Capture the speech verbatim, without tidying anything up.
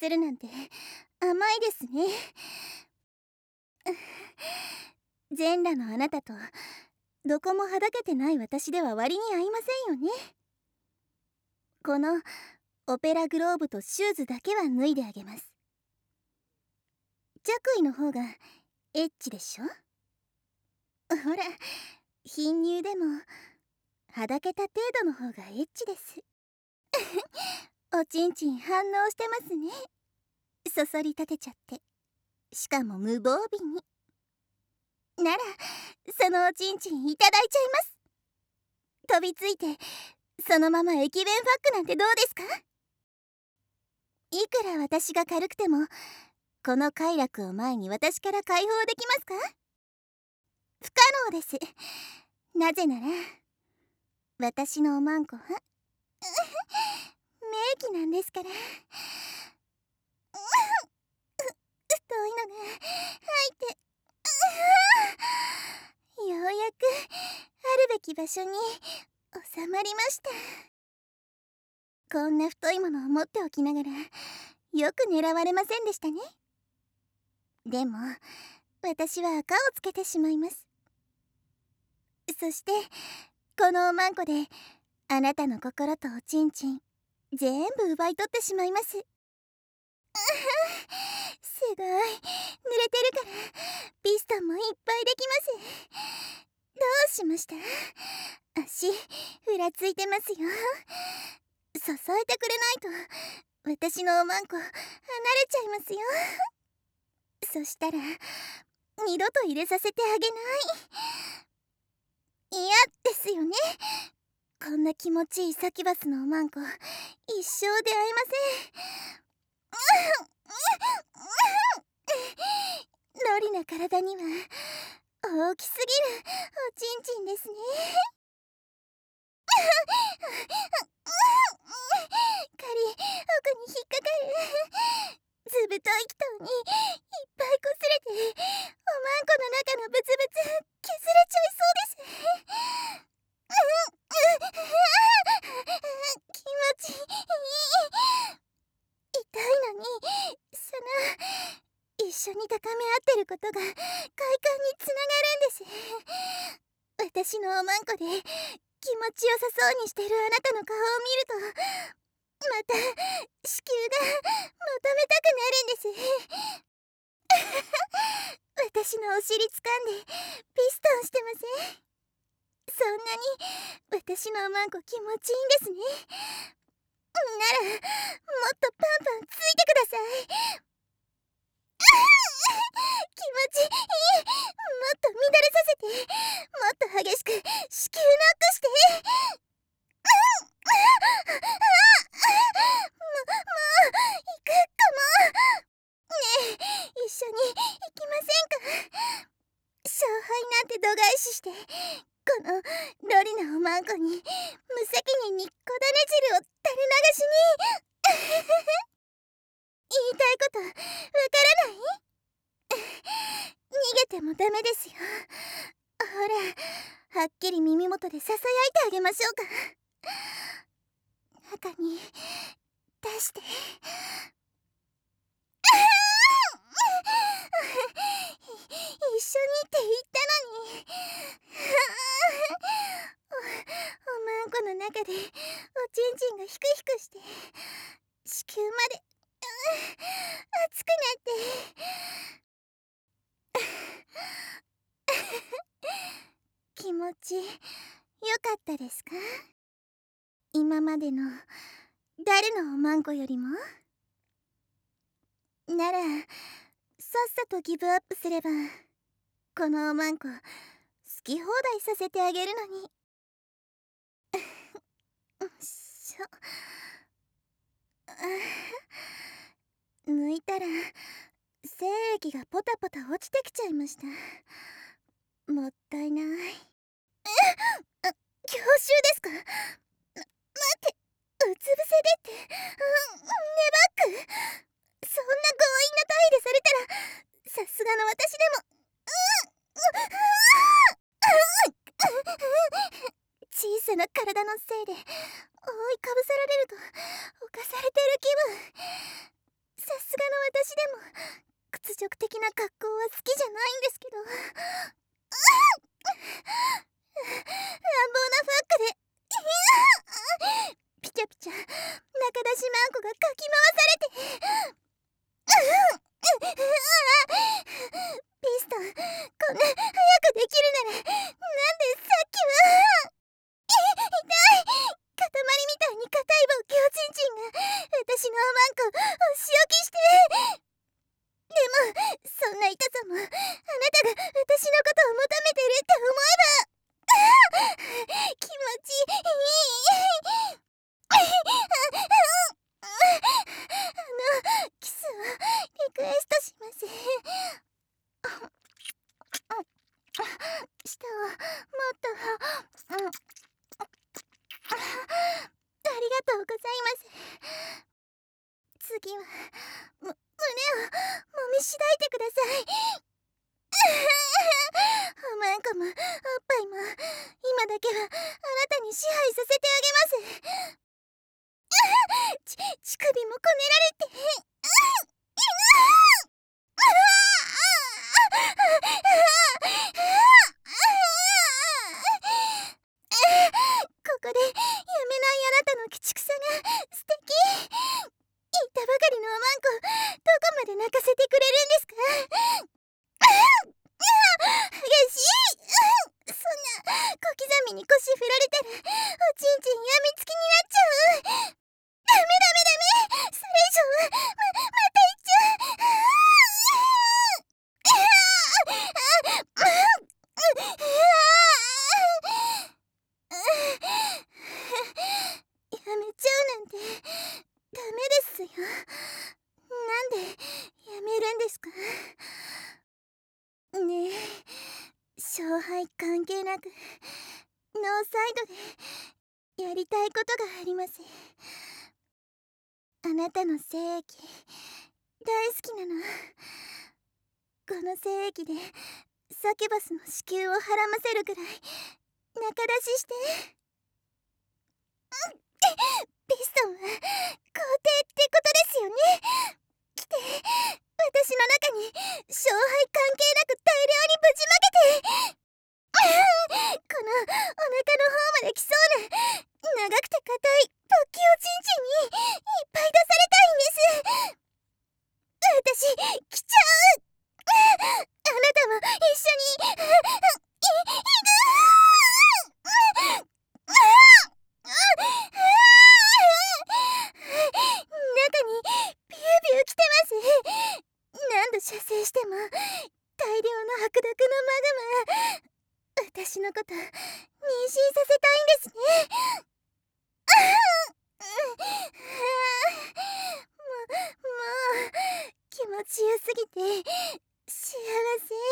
せるなんて甘いですね。全裸のあなたとどこもはだけてない私では割に合いませんよね。このオペラグローブとシューズだけは脱いであげます。着衣の方がエッチでしょ。ほら、貧乳でもはだけた程度の方がエッチです。おちんちん反応してますね。そそり立てちゃって、しかも無防備に。ならそのおちんちんいただいちゃいます。飛びついてそのまま駅弁ファックなんてどうですか。いくら私が軽くてもこの快楽を前に私から解放できますか。不可能です。なぜなら私のおまんこは名器なんですから。太いのが入ってようやくあるべき場所に収まりました。こんな太いものを持っておきながらよく狙われませんでしたね。でも私は赤をつけてしまいます。そしてこのおまんこであなたの心とおちんちん全部奪い取ってしまいます。すごい濡れてるからピストンもいっぱいできます。どうしました。足ふらついてますよ。支えてくれないと私のおまんこ離れちゃいますよ。そしたら二度と入れさせてあげない。嫌ですよね。こんな気持ちいいサキュバスのおまんこ一生出会えません。ロリな体には大きすぎるおちんちんですね。カリ奥に引っかかる。ずぶとい気筒にいっぱいこすれておまんこの中のブツブツ削れちゃいそうです。気持ちいい。痛いのにその一緒に高め合ってることが快感につながるんです。私のおまんこで気持ちよさそうにしてるあなたの顔を見るとまた子宮が求めたくなるんです。私のお尻掴んでピストンしてません。そんなに私のおまんこ気持ちいいんですね。ならもっとパンパンついてください。気持ちいい。もっと乱れさせて、もっと激しく子宮ノックして。もう、もう行くかも。ねえ一緒に行きませんか。勝敗なんて度外視してこのロリなおまんこに無責任にこだね汁を垂れ流しに。言いたいことわからない。逃げてもダメですよ。ほらはっきり耳元でささやいてあげましょうか。中に出して。一緒にって言ったのに。お, おまんこの中でおちんちんがヒクヒクして子宮まで熱くなって気持ちよかったですか。今までの誰のおまんこよりも。ならさっさとギブアップすればこのおまんこ好き放題させてあげるのに。しょ抜いたら精液がポタポタ落ちてきちゃいました。もったいない。えっ強襲ですか。ま、待ってうつ伏せでって、うん、ネバックそんな強引な態でされたらさすがの私でも小さな体のせいで覆いかぶさられると侵されてる気分。 さすがの私でも屈辱的な格好は好きじゃないんですけど、乱暴なファックでピチャピチャ中出しマンコがかき回されて、ピストン、こんな早くできるならなんでさっきは。痛い、塊みたいに硬い棒強チンチンが私のおまんこをお仕置きして。でもそんな痛さもあなたが私のことを求めてるって思えば気持ちいい。あのキスをリクエストします。舌をもっと、うん、ありがとうございます。次はむ胸をもみしだいてください。おまんこもおっぱいも今だけはあなたに支配させてあげます。ち乳首もこねられて、ここでやめないあなたの鬼畜さが素敵。言ったばかりのおまんこどこまで泣かせてくれるんですか。激しい。そんな小刻みに腰振られたらおちんちんやみつきになっちゃう。ダメダメダメ、それ以上はま、また言っちゃう。やめちゃうなんてダメですよ。なんでやめるんですかねえ。勝敗関係なくノーサイドでやりたいことがあります。あなたの精液大好きなの。この精液でサキュバスの子宮をはらませるぐらい中出しして。ピストンは皇帝ってことですよね。来て、私の中に勝敗関係なく大量にぶちまけて。このお腹の方まで来そうな長くて硬いポッキおちんちんにいっぱい出されたいんです。私来ちゃう。あなたも一緒にい、いく。中にビュービュー来てます。何度射精しても大量の白濁のマグマ、私のこと妊娠させたいんですね。もう、もう気持ちよすぎて幸せ。